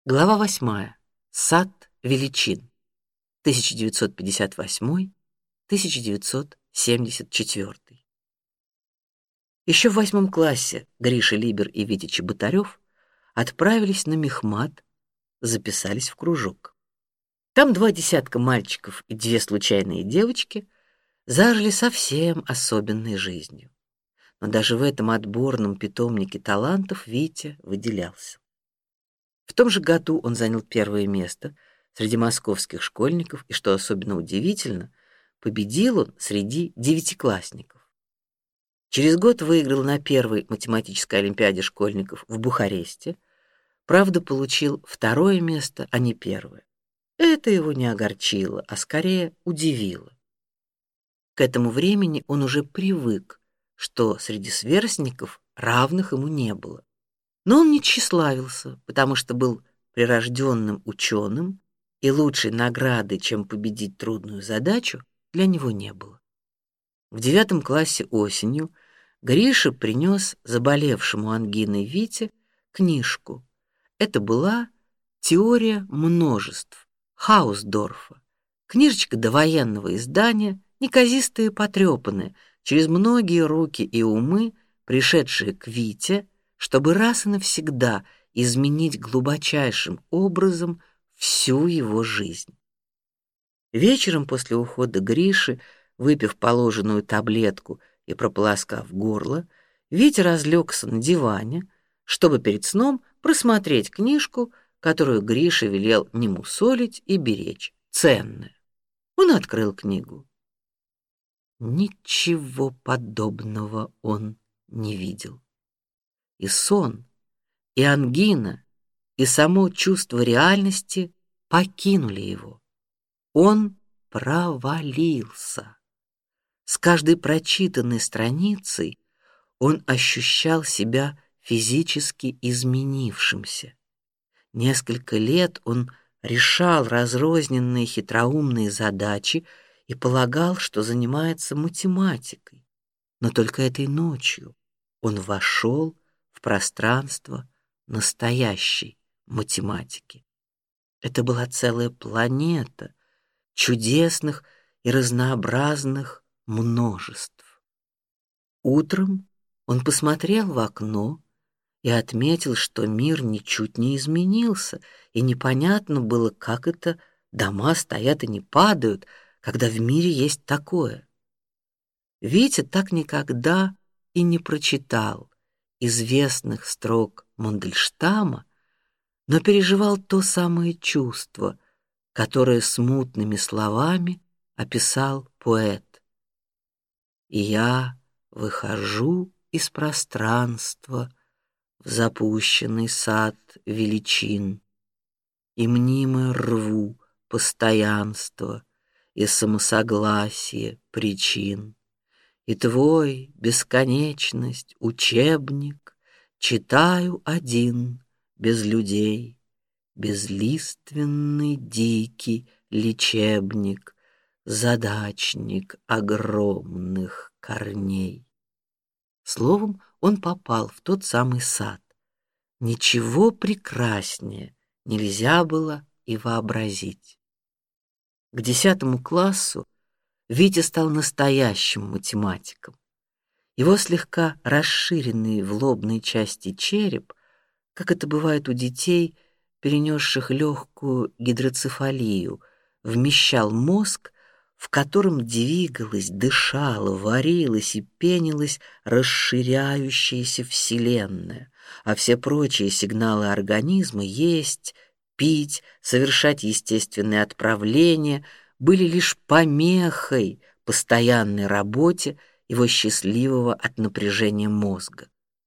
Глава 8. Сад величин. 1958-1974. Еще в 8 классе Гриша Либер и Витя Чеботарев отправились на мехмат, записались в кружок. Там 20 мальчиков и 2 случайные девочки зажили совсем особенной жизнью. Но даже в этом отборном питомнике талантов Витя выделялся. В том же году он занял первое место среди московских школьников, и, что особенно удивительно, победил он среди девятиклассников. Через год выиграл на первой математической олимпиаде школьников в Бухаресте, правда, получил второе место, а не первое. Это его не огорчило, а скорее удивило. К этому времени он уже привык, что среди сверстников равных ему не было. Но он не тщеславился, потому что был прирожденным ученым, и лучшей награды, чем победить трудную задачу, для него не было. В 9 классе осенью Гриша принес заболевшему ангиной Вите книжку. Это была «Теория множеств» Хаусдорфа. Книжечка довоенного издания, неказистая и потрепанная, через многие руки и умы, пришедшие к Вите, чтобы раз и навсегда изменить глубочайшим образом всю его жизнь. Вечером после ухода Гриши, выпив положенную таблетку и прополоскав горло, Витя разлегся на диване, чтобы перед сном просмотреть книжку, которую Гриша велел не мусолить и беречь, ценная. Он открыл книгу. Ничего подобного он не видел. И сон, и ангина, и само чувство реальности покинули его. Он провалился. С каждой прочитанной страницей он ощущал себя физически изменившимся. Несколько лет он решал разрозненные хитроумные задачи и полагал, что занимается математикой. Но только этой ночью он вошел в пространство настоящей математики. Это была целая планета чудесных и разнообразных множеств. Утром он посмотрел в окно и отметил, что мир ничуть не изменился, и непонятно было, как это дома стоят и не падают, когда в мире есть такое. Витя так никогда и не прочитал известных строк Мандельштама, но переживал то самое чувство, которое смутными словами описал поэт. И я выхожу из пространства в запущенный сад величин, и мнимо рву постоянство и самосогласие причин. И твой бесконечность учебник читаю один, без людей, безлиственный дикий лечебник, задачник огромных корней. Словом, он попал в тот самый сад. Ничего прекраснее нельзя было и вообразить. К 10 классу Витя стал настоящим математиком. Его слегка расширенный в лобной части череп, как это бывает у детей, перенесших легкую гидроцефалию, вмещал мозг, в котором двигалась, дышала, варилась и пенилась расширяющаяся вселенная, а все прочие сигналы организма — есть, пить, совершать естественные отправления — были лишь помехой постоянной работе его счастливого от напряжения мозга.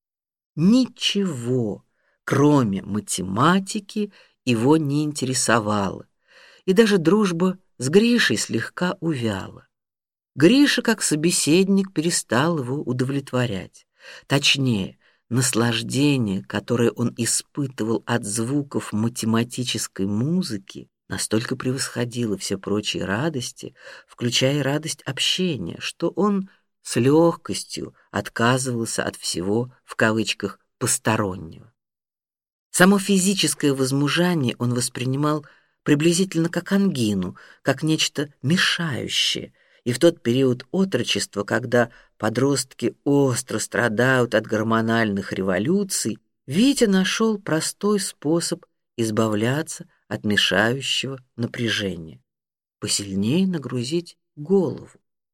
Ничего, кроме математики, его не интересовало, и даже дружба с Гришей слегка увяла. Гриша, как собеседник, перестал его удовлетворять. Точнее, наслаждение, которое он испытывал от звуков математической музыки, настолько превосходило все прочие радости, включая радость общения, что он с легкостью отказывался от всего в кавычках постороннего. Само физическое возмужание он воспринимал приблизительно как ангину, как нечто мешающее, и в тот период отрочества, когда подростки остро страдают от гормональных революций, Витя нашел простой способ избавляться от мешающего напряжения: посильнее нагрузить голову.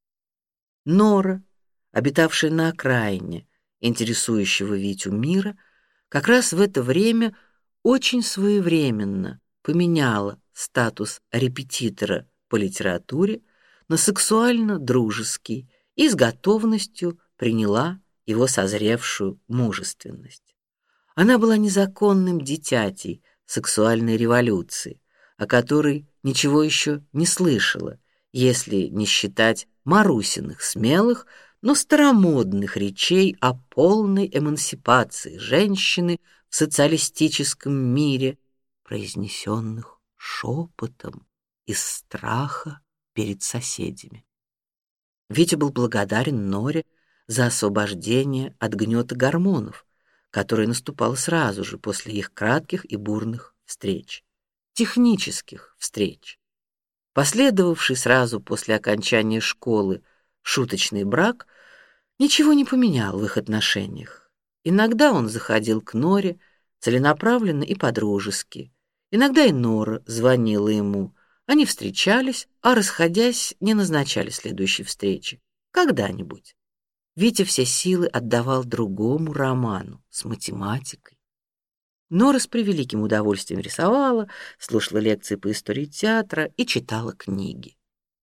Нора, обитавшая на окраине интересующего Витю мира, как раз в это время очень своевременно поменяла статус репетитора по литературе на сексуально-дружеский и с готовностью приняла его созревшую мужественность. Она была незаконным дитятей сексуальной революции, о которой ничего еще не слышала, если не считать Марусиных смелых, но старомодных речей о полной эмансипации женщины в социалистическом мире, произнесенных шепотом из страха перед соседями. Витя был благодарен Норе за освобождение от гнета гормонов, которое наступало сразу же после их кратких и бурных встреч, технических встреч. Последовавший сразу после окончания школы шуточный брак ничего не поменял в их отношениях. Иногда он заходил к Норе целенаправленно и по-дружески, иногда и Нора звонила ему. Они встречались, а расходясь, не назначали следующей встречи. Когда-нибудь. Витя все силы отдавал другому роману с математикой. Нора с превеликим удовольствием рисовала, слушала лекции по истории театра и читала книги.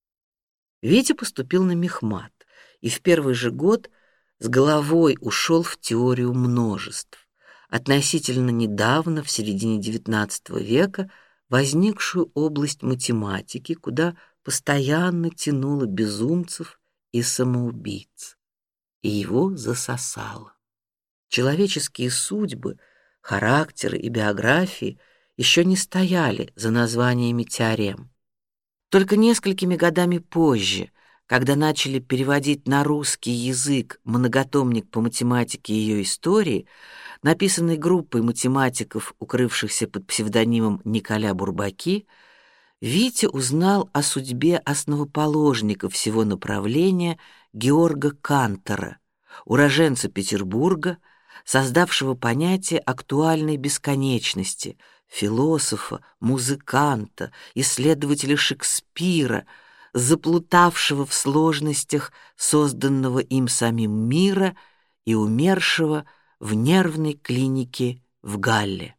Витя поступил на мехмат и в первый же год с головой ушел в теорию множеств, относительно недавно, в середине XIX века, возникшую область математики, куда постоянно тянуло безумцев и самоубийц, и его засосало. Человеческие судьбы, характеры и биографии еще не стояли за названиями теорем. Только несколькими годами позже, когда начали переводить на русский язык многотомник по математике и ее истории, написанный группой математиков, укрывшихся под псевдонимом Николя Бурбаки, Витя узнал о судьбе основоположника всего направления Георга Кантора, уроженца Петербурга, создавшего понятие актуальной бесконечности, философа, музыканта, исследователя Шекспира, заплутавшего в сложностях созданного им самим мира и умершего в нервной клинике в Галле.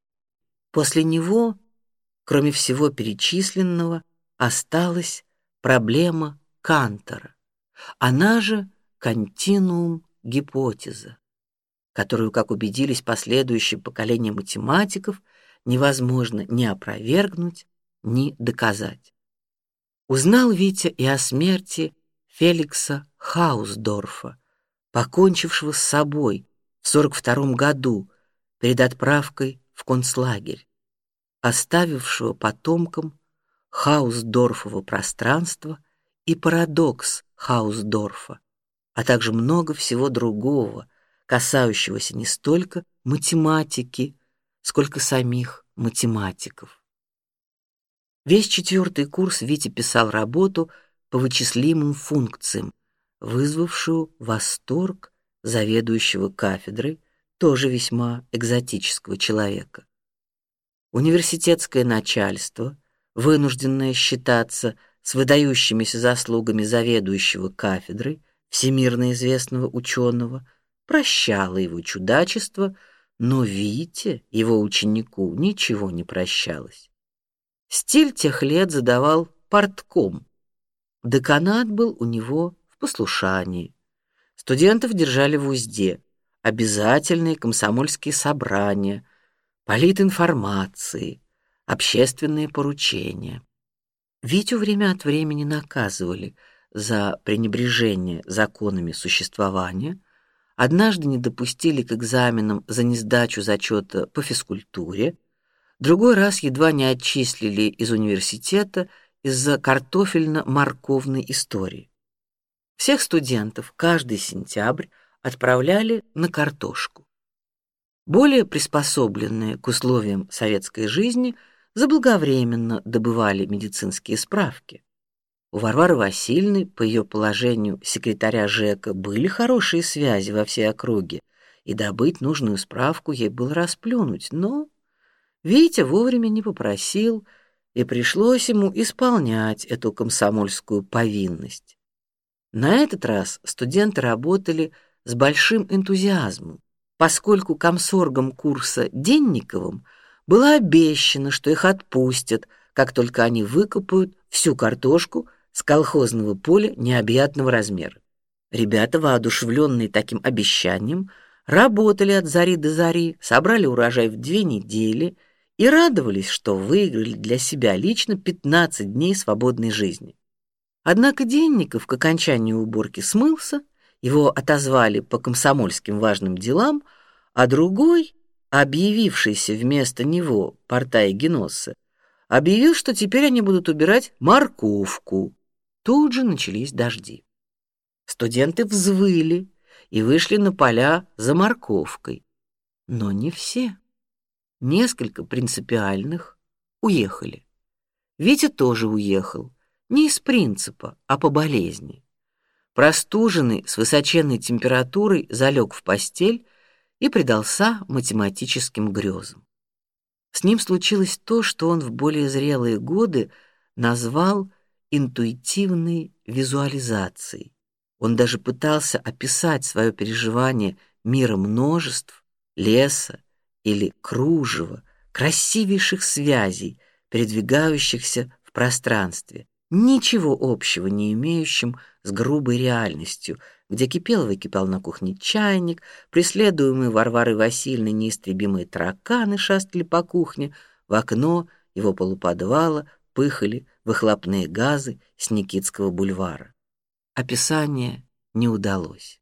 После него, кроме всего перечисленного, осталась проблема Кантора, она же континуум-гипотеза, которую, как убедились последующие поколения математиков, невозможно ни опровергнуть, ни доказать. Узнал Витя и о смерти Феликса Хаусдорфа, покончившего с собой в 1942 году перед отправкой в концлагерь, оставившего потомкам Хаусдорфово пространство и парадокс Хаусдорфа, а также много всего другого, касающегося не столько математики, сколько самих математиков. Весь 4-й курс Витя писал работу по вычислимым функциям, вызвавшую восторг заведующего кафедрой, тоже весьма экзотического человека. Университетское начальство, вынужденное считаться с выдающимися заслугами заведующего кафедрой, всемирно известного ученого, прощало его чудачество, но Вите, его ученику, ничего не прощалось. Стиль тех лет задавал партком. Деканат был у него в послушании. Студентов держали в узде. Обязательные комсомольские собрания, политинформации, общественные поручения. Витю время от времени наказывали за пренебрежение законами существования. Однажды не допустили к экзаменам за несдачу зачета по физкультуре, другой раз едва не отчислили из университета из-за картофельно-морковной истории. Всех студентов каждый сентябрь отправляли на картошку. Более приспособленные к условиям советской жизни заблаговременно добывали медицинские справки. У Варвары Васильевны, по ее положению секретаря ЖЭКа, были хорошие связи во всей округе, и добыть нужную справку ей было расплюнуть, но Витя вовремя не попросил, и пришлось ему исполнять эту комсомольскую повинность. На этот раз студенты работали с большим энтузиазмом, поскольку комсоргом курса Денниковым было обещано, что их отпустят, как только они выкопают всю картошку с колхозного поля необъятного размера. Ребята, воодушевленные таким обещанием, работали от зари до зари, собрали урожай в 2 недели и радовались, что выиграли для себя лично 15 дней свободной жизни. Однако Денников к окончанию уборки смылся, его отозвали по комсомольским важным делам, а другой, объявившийся вместо него Портай Геноссе, объявил, что теперь они будут убирать морковку. Тут же начались дожди. Студенты взвыли и вышли на поля за морковкой. Но не все. Несколько принципиальных уехали. Витя тоже уехал, не из принципа, а по болезни. Простуженный с высоченной температурой залег в постель и предался математическим грезам. С ним случилось то, что он в более зрелые годы назвал интуитивной визуализацией. Он даже пытался описать свое переживание мира множеств, леса или кружева, красивейших связей, передвигающихся в пространстве, ничего общего не имеющим с грубой реальностью, где кипел-выкипел на кухне чайник, преследуемые Варварой Васильевной неистребимые тараканы шастали по кухне, в окно его полуподвала пыхали выхлопные газы с Никитского бульвара. Описание не удалось.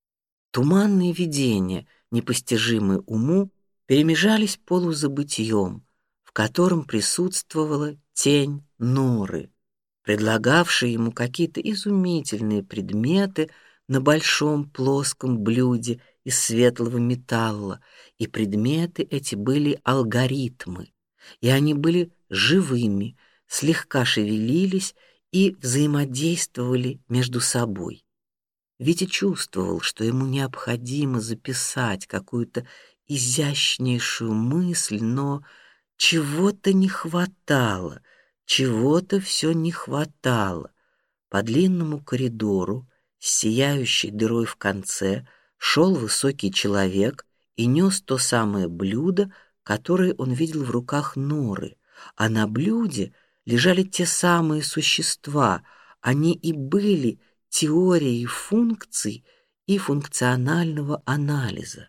Туманные видения, непостижимые уму, перемежались полузабытьем, в котором присутствовала тень Норы, предлагавшая ему какие-то изумительные предметы на большом плоском блюде из светлого металла, и предметы эти были алгоритмы, и они были живыми, слегка шевелились и взаимодействовали между собой. Витя чувствовал, что ему необходимо записать какую-то изящнейшую мысль, но чего-то не хватало, чего-то все не хватало. По длинному коридору с сияющей дырой в конце шел высокий человек и нес то самое блюдо, которое он видел в руках Норы, а на блюде лежали те самые существа, они и были теорией функций и функционального анализа.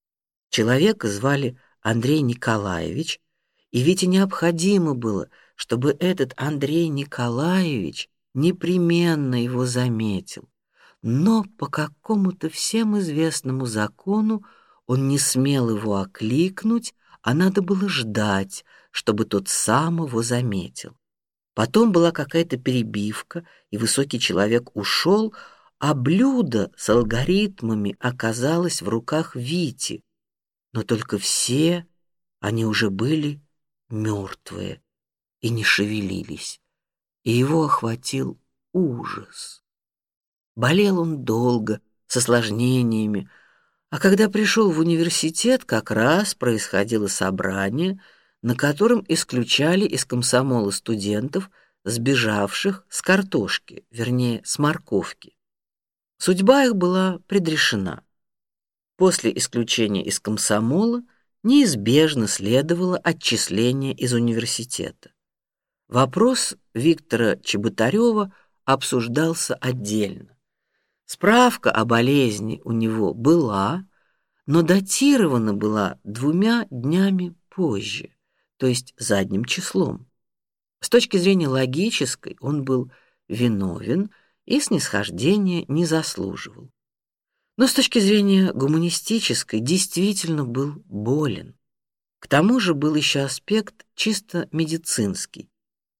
Человека звали Андрей Николаевич, и Вите необходимо было, чтобы этот Андрей Николаевич непременно его заметил. Но по какому-то всем известному закону он не смел его окликнуть, а надо было ждать, чтобы тот сам его заметил. Потом была какая-то перебивка, и высокий человек ушел, а блюдо с алгоритмами оказалось в руках Вити. Но только все они уже были мертвые и не шевелились, и его охватил ужас. Болел он долго, с осложнениями, а когда пришел в университет, как раз происходило собрание, на котором исключали из комсомола студентов, сбежавших с картошки, вернее, с морковки. Судьба их была предрешена. После исключения из комсомола неизбежно следовало отчисление из университета. Вопрос Виктора Чеботарева обсуждался отдельно. Справка о болезни у него была, но датирована была 2 днями позже, то есть задним числом. С точки зрения логической он был виновен и снисхождения не заслуживал. Но с точки зрения гуманистической действительно был болен. К тому же был еще аспект чисто медицинский.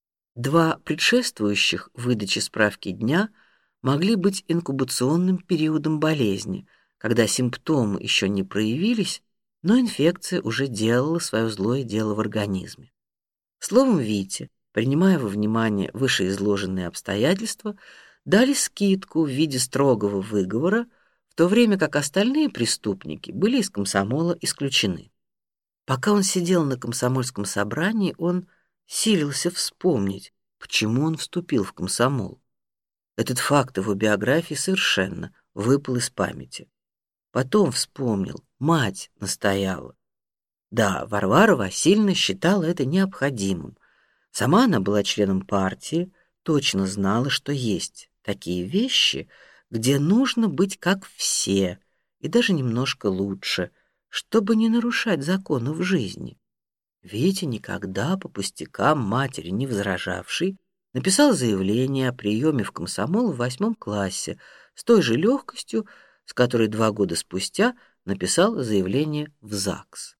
2 предшествующих выдаче справки дня могли быть инкубационным периодом болезни, когда симптомы еще не проявились, но инфекция уже делала свое злое дело в организме. Словом, Вите, принимая во внимание вышеизложенные обстоятельства, дали скидку в виде строгого выговора, в то время как остальные преступники были из комсомола исключены. Пока он сидел на комсомольском собрании, он силился вспомнить, почему он вступил в комсомол. Этот факт его биографии совершенно выпал из памяти. Потом вспомнил, мать настояла. Да, Варвара Васильевна считала это необходимым. Сама она была членом партии, точно знала, что есть такие вещи, где нужно быть как все, и даже немножко лучше, чтобы не нарушать законов жизни. Витя, никогда по пустякам матери не возражавший, написал заявление о приеме в комсомол в 8 классе с той же легкостью, с которой 2 года спустя написал заявление в ЗАГС.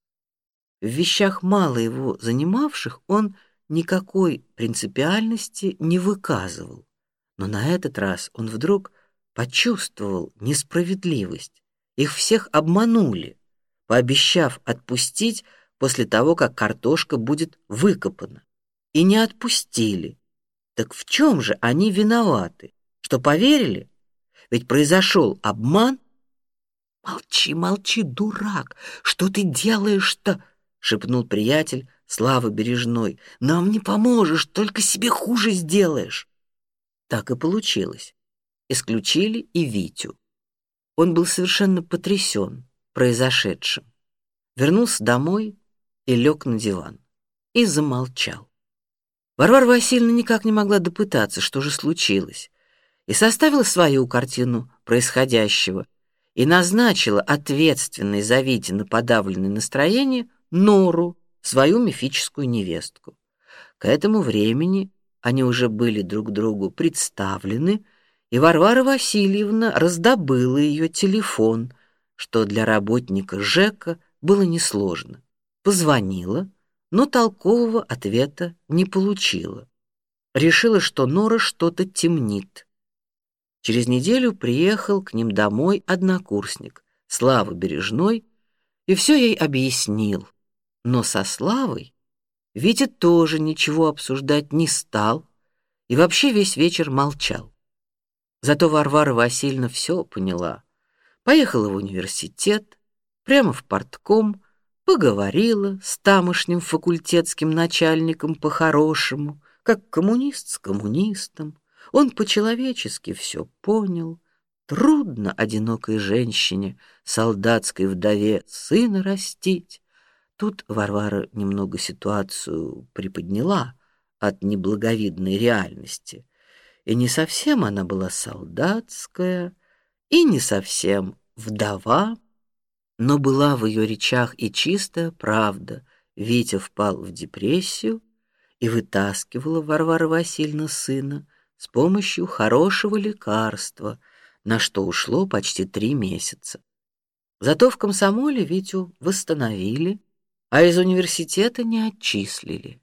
В вещах, мало его занимавших, он никакой принципиальности не выказывал. Но на этот раз он вдруг почувствовал несправедливость. Их всех обманули, пообещав отпустить после того, как картошка будет выкопана. И не отпустили. Так в чем же они виноваты? Что поверили? Ведь произошел обман. «Молчи, молчи, дурак! Что ты делаешь-то?» — шепнул приятель Славы Бережной. «Нам не поможешь, только себе хуже сделаешь». Так и получилось. Исключили и Витю. Он был совершенно потрясен произошедшим. Вернулся домой и лег на диван. И замолчал. Варвара Васильевна никак не могла допытаться, что же случилось, и составила свою картину происходящего и назначила ответственной за Витино подавленное настроение Нору, свою мифическую невестку. К этому времени они уже были друг другу представлены, и Варвара Васильевна раздобыла ее телефон, что для работника ЖЭКа было несложно. Позвонила, но толкового ответа не получила. Решила, что Нора что-то темнит. Через неделю приехал к ним домой однокурсник Слава Бережной и все ей объяснил. Но со Славой Витя тоже ничего обсуждать не стал и вообще весь вечер молчал. Зато Варвара Васильевна все поняла. Поехала в университет, прямо в партком, поговорила с тамошним факультетским начальником по-хорошему, как коммунист с коммунистом. Он по-человечески все понял. Трудно одинокой женщине, солдатской вдове, сына растить. Тут Варвара немного ситуацию приподняла от неблаговидной реальности. И не совсем она была солдатская, и не совсем вдова, но была в ее речах и чистая правда. Витя впал в депрессию, и вытаскивала Варвара Васильевна сына с помощью хорошего лекарства, на что ушло почти 3 месяца. Зато в комсомоле Витю восстановили, а из университета не отчислили.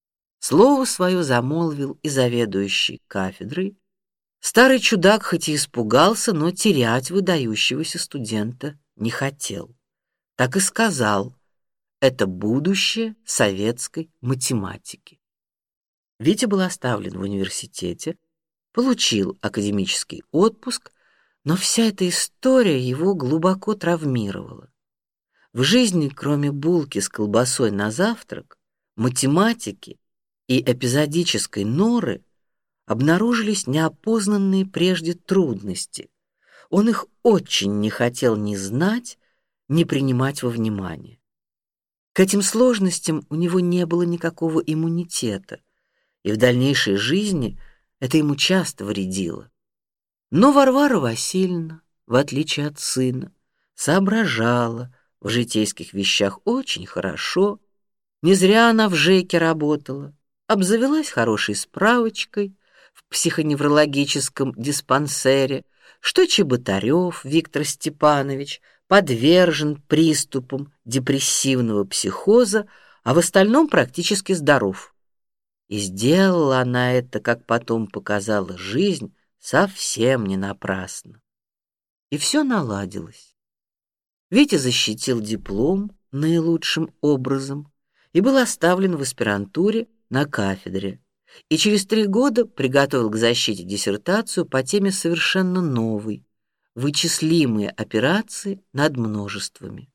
Слово свое замолвил и заведующий кафедрой. Старый чудак хоть и испугался, но терять выдающегося студента не хотел. Так и сказал: это будущее советской математики. Витя был оставлен в университете, получил академический отпуск, но вся эта история его глубоко травмировала. В жизни, кроме булки с колбасой на завтрак, математики и эпизодической Норы, обнаружились неопознанные прежде трудности. Он их очень не хотел ни знать, ни принимать во внимание. К этим сложностям у него не было никакого иммунитета, и в дальнейшей жизни это ему часто вредило. Но Варвара Васильевна, в отличие от сына, соображала в житейских вещах очень хорошо. Не зря она в ЖЭКе работала, обзавелась хорошей справочкой в психоневрологическом диспансере, что Чеботарев Виктор Степанович подвержен приступам депрессивного психоза, а в остальном практически здоров. И сделала она это, как потом показала жизнь, совсем не напрасно. И все наладилось. Витя защитил диплом, наилучшим образом и был оставлен в аспирантуре на кафедре, и через 3 года приготовил к защите диссертацию по теме совершенно новой: вычислимые операции над множествами.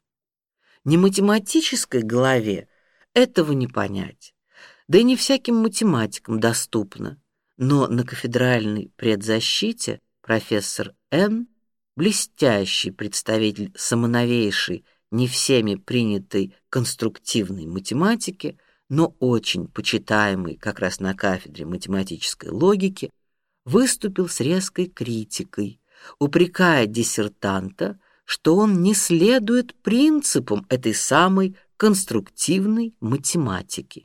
Не математической голове этого не понять, да и не всяким математикам доступно, но на кафедральной предзащите профессор Н, блестящий представитель самоновейшей, не всеми принятой конструктивной математики, но очень почитаемый как раз на кафедре математической логики, выступил с резкой критикой, упрекая диссертанта, что он не следует принципам этой самой конструктивной математики.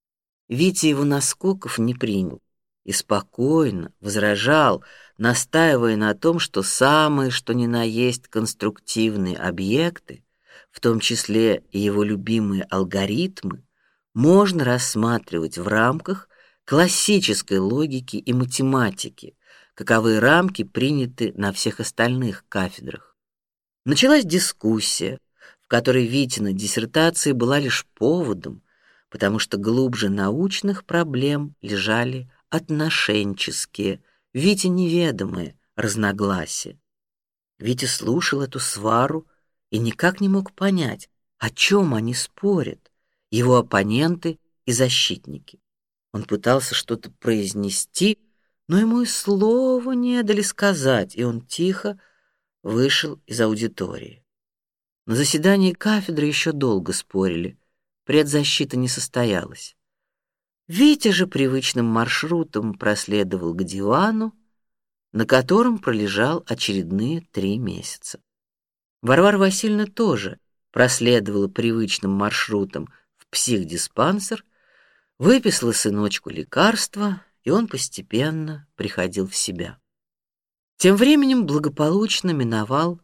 Витя его наскоков не принял и спокойно возражал, настаивая на том, что самые что ни на есть конструктивные объекты, в том числе и его любимые алгоритмы, можно рассматривать в рамках классической логики и математики, каковы рамки приняты на всех остальных кафедрах. Началась дискуссия, в которой Витина диссертация была лишь поводом, потому что глубже научных проблем лежали отношенческие, Вите неведомые разногласия. Витя слушал эту свару и никак не мог понять, о чем они спорят, его оппоненты и защитники. Он пытался что-то произнести, но ему и слова не дали сказать, и он тихо вышел из аудитории. На заседании кафедры еще долго спорили, предзащита не состоялась. Витя же привычным маршрутом проследовал к дивану, на котором пролежал очередные 3 месяца. Варвара Васильевна тоже проследовала привычным маршрутом в психдиспансер, выписала сыночку лекарства, и он постепенно приходил в себя. Тем временем благополучно миновал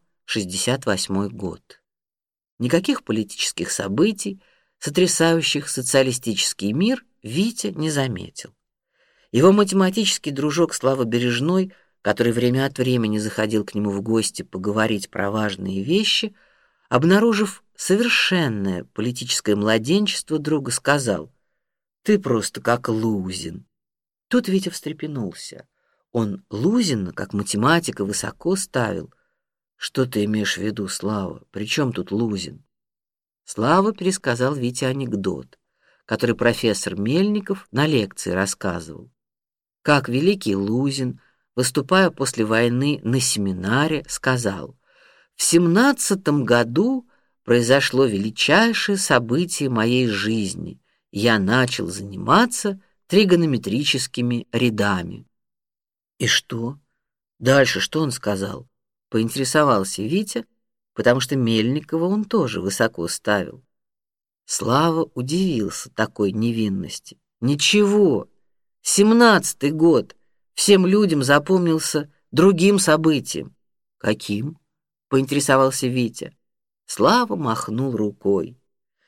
68-й год. Никаких политических событий, сотрясающих социалистический мир, Витя не заметил. Его математический дружок Слава Бережной, который время от времени заходил к нему в гости поговорить про важные вещи, обнаружив совершенное политическое младенчество друга, сказал: «Ты просто как Лузин». Тут Витя встрепенулся. Он Лузина, как математика, высоко ставил. «Что ты имеешь в виду, Слава? При чем тут Лузин?» Слава пересказал Вите анекдот, который профессор Мельников на лекции рассказывал. Как великий Лузин, выступая после войны на семинаре, сказал: «В 17-м году произошло величайшее событие моей жизни. Я начал заниматься тригонометрическими рядами». И что? Дальше что он сказал? Поинтересовался Витя, потому что Мельникова он тоже высоко ставил. Слава удивился такой невинности. Ничего, 17-й год всем людям запомнился другим событием. Каким? Поинтересовался Витя. Слава махнул рукой.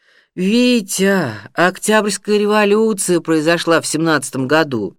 Витя, Октябрьская революция произошла в 17-м году.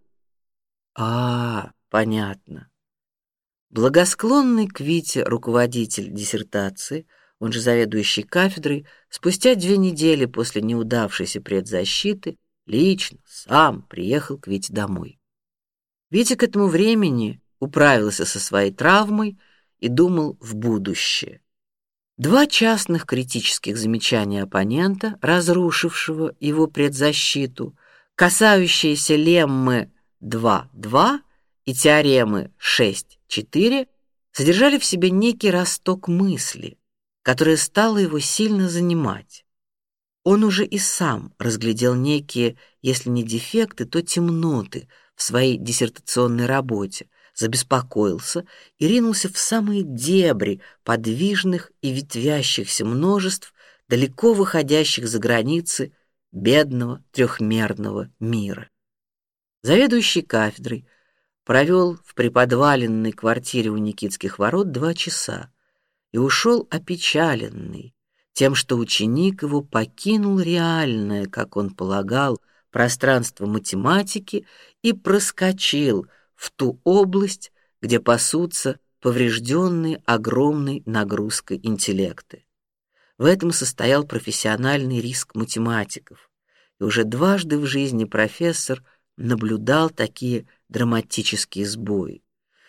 Понятно. Благосклонный к Вите руководитель диссертации, он же заведующий кафедрой, спустя 2 недели после неудавшейся предзащиты лично сам приехал к Вите домой. Витя к этому времени управился со своей травмой и думал в будущее. 2 частных критических замечания оппонента, разрушившего его предзащиту, касающиеся леммы 2,2 и теоремы 6,4, содержали в себе некий росток мысли, которая стала его сильно занимать. Он уже и сам разглядел некие, если не дефекты, то темноты в своей диссертационной работе, забеспокоился и ринулся в самые дебри подвижных и ветвящихся множеств, далеко выходящих за границы бедного трехмерного мира. Заведующий кафедрой провел в приподваленной квартире у Никитских ворот 2 часа и ушел опечаленный тем, что ученик его покинул реальное, как он полагал, пространство математики и проскочил в ту область, где пасутся поврежденные огромной нагрузкой интеллекты. В этом состоял профессиональный риск математиков. И уже дважды в жизни профессор наблюдал такие драматические сбои.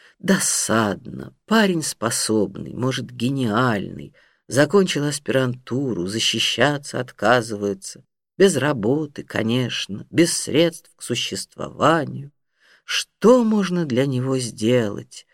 Досадно. Парень способный, может, гениальный, закончил аспирантуру, защищаться отказывается. Без работы, конечно, без средств к существованию. Что можно для него сделать?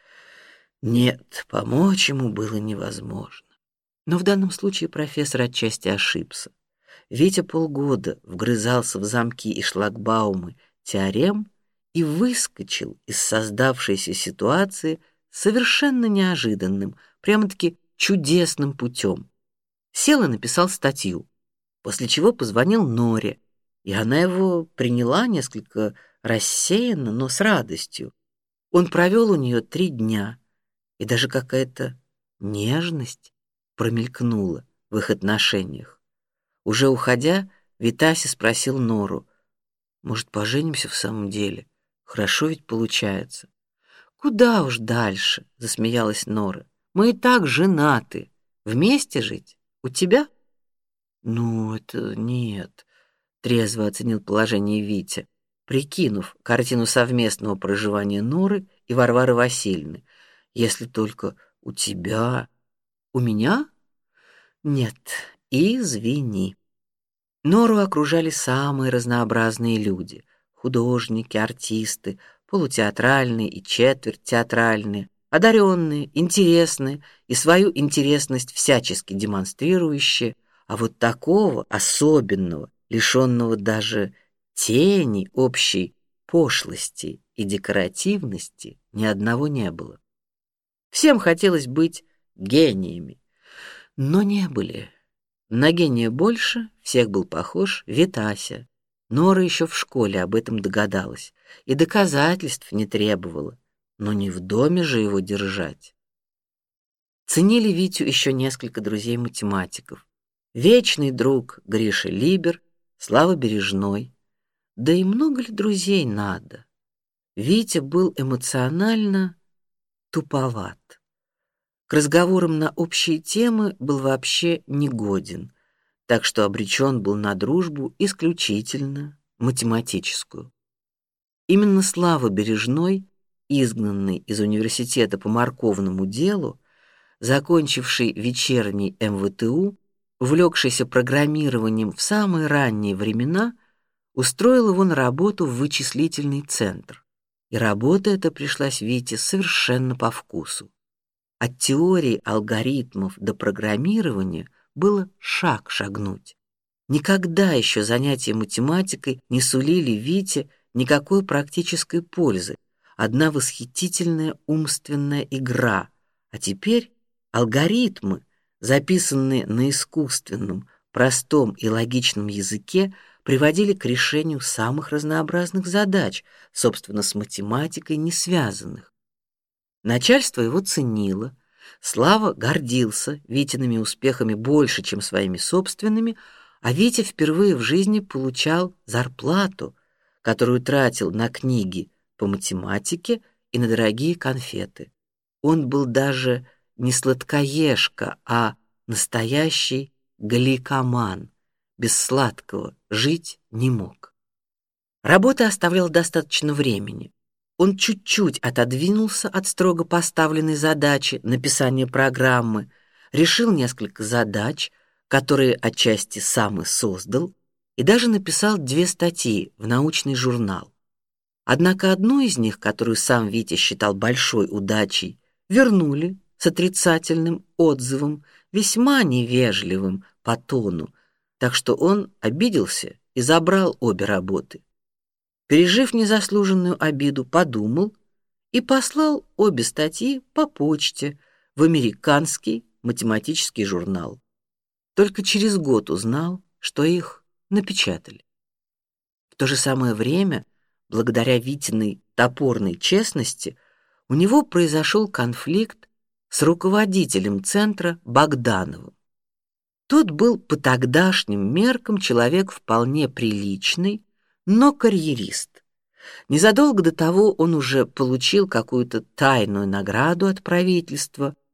Нет, помочь ему было невозможно. Но в данном случае профессор отчасти ошибся. Витя полгода вгрызался в замки и шлагбаумы теорем и выскочил из создавшейся ситуации совершенно неожиданным, прямо-таки чудесным путем. Сел и написал статью, после чего позвонил Норе, и она его приняла несколько рассеянно, но с радостью. Он провел у нее 3 дня, и даже какая-то нежность промелькнула в их отношениях. Уже уходя, Витася спросил Нору: «Может, поженимся в самом деле? Хорошо ведь получается». «Куда уж дальше», — засмеялась Нора. «Мы и так женаты. Вместе жить? У тебя?» «Ну, это нет», — трезво оценил положение Витя, прикинув картину совместного проживания Норы и Варвары Васильевны. «Если только у тебя...» «У меня?» «Нет, извини». Нору окружали самые разнообразные люди: художники, артисты, полутеатральные и четверть театральные, одаренные, интересные и свою интересность всячески демонстрирующие, а вот такого особенного, лишенного даже тени общей пошлости и декоративности, ни одного не было. Всем хотелось быть гениями, но не были. На гения больше всех был похож Витася. Нора еще в школе об этом догадалась и доказательств не требовала, но не в доме же его держать. Ценили Витю еще несколько друзей-математиков. Вечный друг Гриша Либер, Слава Бережной. Да и много ли друзей надо? Витя был эмоционально туповат. К разговорам на общие темы был вообще негоден, так что обречен был на дружбу исключительно математическую. Именно Слава Бережной, изгнанный из университета по морковному делу, закончивший вечерний МВТУ, увлекшийся программированием в самые ранние времена, устроил его на работу в вычислительный центр. И работа эта пришлась Вите совершенно по вкусу. От теории алгоритмов до программирования было шаг шагнуть. Никогда еще занятия математикой не сулили Вите никакой практической пользы, одна восхитительная умственная игра. А теперь алгоритмы, записанные на искусственном, простом и логичном языке, приводили к решению самых разнообразных задач, собственно, с математикой не связанных. Начальство его ценило, Слава гордился Витиными успехами больше, чем своими собственными, а Витя впервые в жизни получал зарплату, которую тратил на книги по математике и на дорогие конфеты. Он был даже не сладкоежка, а настоящий гликоман. Без сладкого жить не мог. Работа оставляла достаточно времени. Он чуть-чуть отодвинулся от строго поставленной задачи написания программы, решил несколько задач, которые отчасти сам и создал, и даже написал 2 статьи в научный журнал. Однако одну из них, которую сам Витя считал большой удачей, вернули с отрицательным отзывом, весьма невежливым по тону, так что он обиделся и забрал обе работы. Пережив незаслуженную обиду, подумал и послал обе статьи по почте в американский математический журнал. Только через год узнал, что их напечатали. В то же самое время, благодаря Витиной топорной честности, у него произошел конфликт с руководителем центра Богдановым. Тот был по тогдашним меркам человек вполне приличный, но карьерист. Незадолго до того он уже получил какую-то тайную награду от правительства,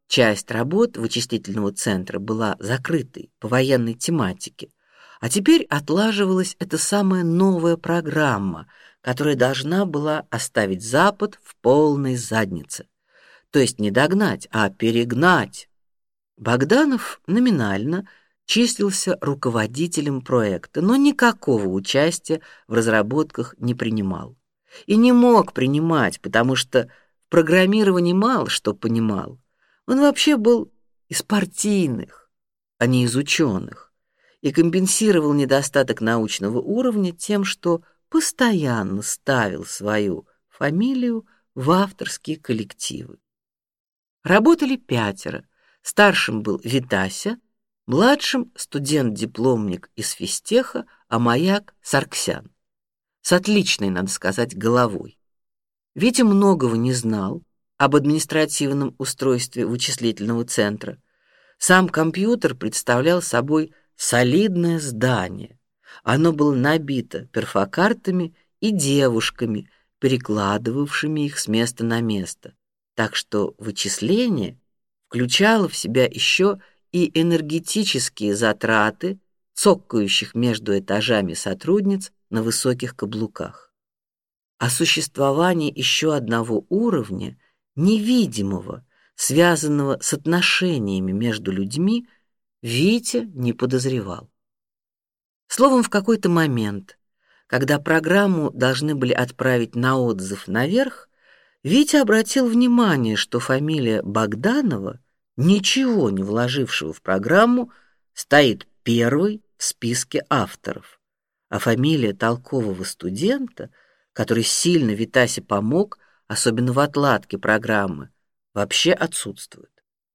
часть работ вычислительного центра была закрытой по военной тематике, а теперь отлаживалась эта самая новая программа, которая должна была оставить Запад в полной заднице. То есть не догнать, а перегнать. Богданов номинально числился руководителем проекта, но никакого участия в разработках не принимал. И не мог принимать, потому что в программировании мало что понимал. Он вообще был из партийных, а не из ученых, и компенсировал недостаток научного уровня тем, что постоянно ставил свою фамилию в авторские коллективы. Работали 5. Старшим был Витася, младшим студент-дипломник из физтеха, а маяк Сарксян. С отличной, надо сказать, головой. Витя многого не знал об административном устройстве вычислительного центра. Сам компьютер представлял собой солидное здание. Оно было набито перфокартами и девушками, перекладывавшими их с места на место. Так что вычисление включало в себя еще и энергетические затраты цокающих между этажами сотрудниц на высоких каблуках. О существовании еще одного уровня, невидимого, связанного с отношениями между людьми, Витя не подозревал. Словом, в какой-то момент, когда программу должны были отправить на отзыв наверх, Витя обратил внимание, что фамилия Богданова, ничего не вложившего в программу, стоит первой в списке авторов, а фамилия толкового студента, который сильно Витасе помог, особенно в отладке программы, вообще отсутствует.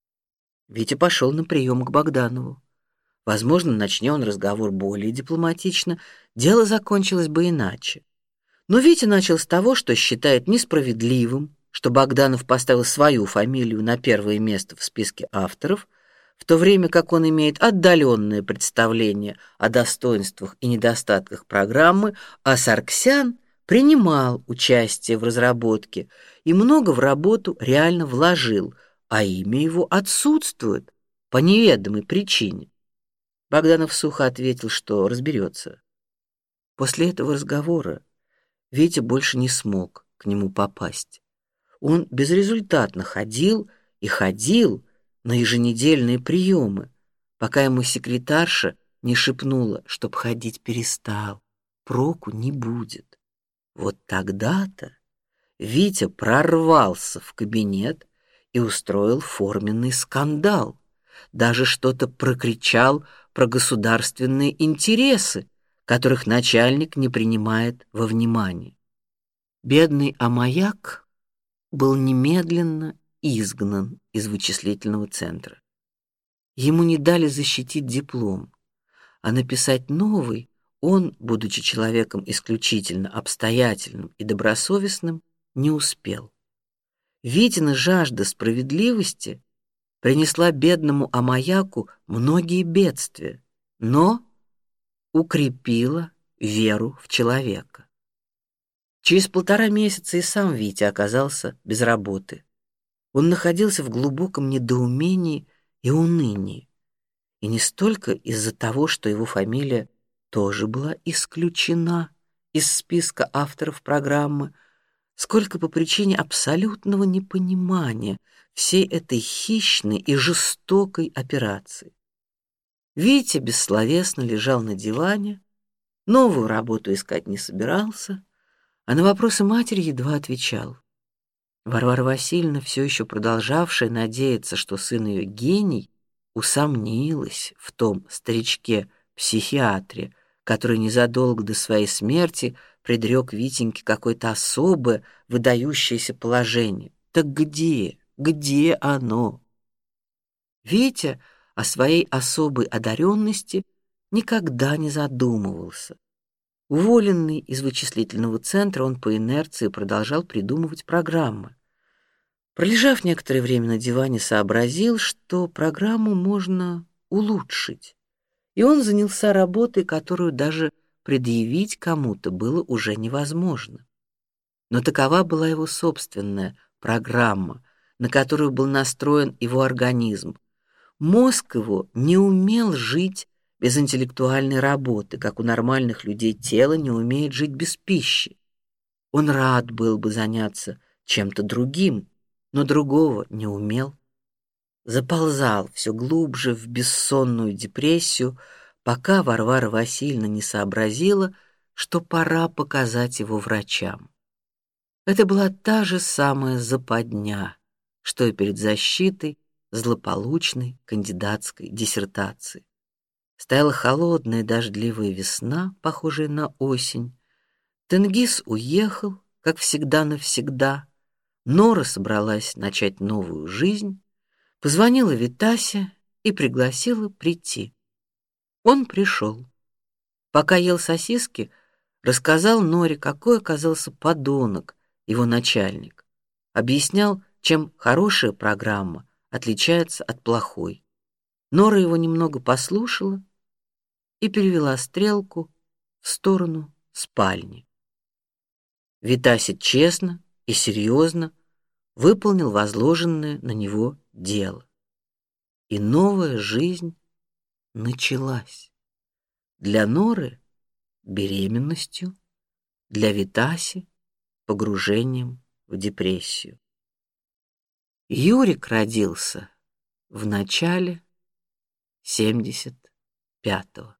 Витя пошел на прием к Богданову. Возможно, начни он разговор более дипломатично, дело закончилось бы иначе. Но Витя начал с того, что считает несправедливым, что Богданов поставил свою фамилию на первое место в списке авторов, в то время как он имеет отдаленное представление о достоинствах и недостатках программы, а Сарксян принимал участие в разработке и много в работу реально вложил, а имя его отсутствует по неведомой причине. Богданов сухо ответил, что разберется. После этого разговора Витя больше не смог к нему попасть. Он безрезультатно ходил и ходил на еженедельные приемы, пока ему секретарша не шепнула, чтоб ходить перестал, проку не будет. Вот тогда-то Витя прорвался в кабинет и устроил форменный скандал. Даже что-то прокричал про государственные интересы, которых начальник не принимает во внимание. Бедный Амаяк был немедленно изгнан из вычислительного центра. Ему не дали защитить диплом, а написать новый он, будучи человеком исключительно обстоятельным и добросовестным, не успел. Витина жажда справедливости принесла бедному Амаяку многие бедствия, но укрепила веру в человека. Через 1,5 месяца и сам Витя оказался без работы. Он находился в глубоком недоумении и унынии, и не столько из-за того, что его фамилия тоже была исключена из списка авторов программы, сколько по причине абсолютного непонимания всей этой хищной и жестокой операции. Витя бессловесно лежал на диване, новую работу искать не собирался, а на вопросы матери едва отвечал. Варвара Васильевна, все еще продолжавшая надеяться, что сын ее гений, усомнилась в том старичке-психиатре, который незадолго до своей смерти предрек Витеньке какое-то особое, выдающееся положение. Так где оно? Витя о своей особой одаренности никогда не задумывался. Уволенный из вычислительного центра, он по инерции продолжал придумывать программы. Пролежав некоторое время на диване, сообразил, что программу можно улучшить, и он занялся работой, которую даже предъявить кому-то было уже невозможно. Но такова была его собственная программа, на которую был настроен его организм. Мозг его не умел жить без интеллектуальной работы, как у нормальных людей тело не умеет жить без пищи. Он рад был бы заняться чем-то другим, но другого не умел. Заползал все глубже в бессонную депрессию, пока Варвара Васильевна не сообразила, что пора показать его врачам. Это была та же самая западня, что и перед защитой злополучной кандидатской диссертации. Стояла холодная дождливая весна, похожая на осень. Тенгиз уехал, как всегда навсегда. Нора собралась начать новую жизнь, позвонила Витасе и пригласила прийти. Он пришел. Пока ел сосиски, рассказал Норе, какой оказался подонок его начальник. Объяснял, чем хорошая программа отличается от плохой. Нора его немного послушала и перевела стрелку в сторону спальни. Витасий честно и серьезно выполнил возложенное на него дело. И новая жизнь началась. Для Норы беременностью, для Витаси погружением в депрессию. Юрик родился в начале 75-го.